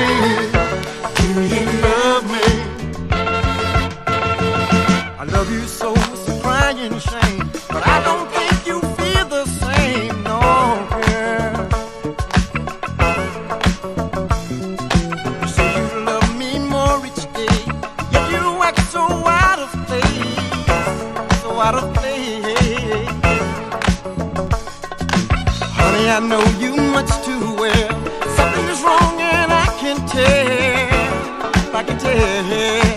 me? Do you love me? I love you so it's a crying shame, but I don't think you feel the same, no, girl. You say you love me more each day, yet you act so out of place, so out of place. Honey, I know you much too well. Something is wrong and I can tell, I can tell.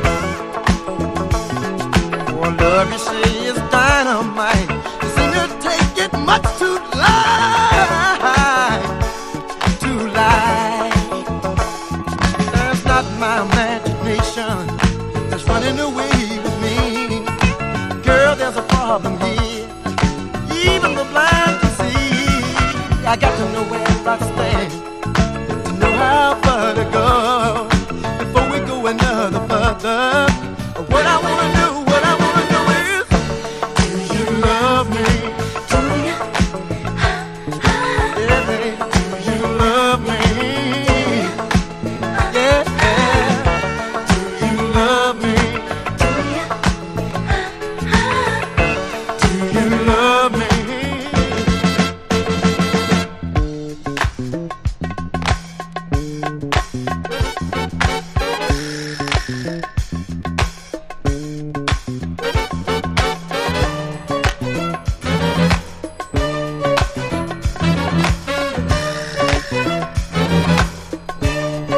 For love you say is dynamite, you seem to take it much too light, too light. That's not my imagination that's running away with me. Girl, there's a problem here, even the blind can see. I got to know where I stand, to know how far to go before we go another further. What I wanna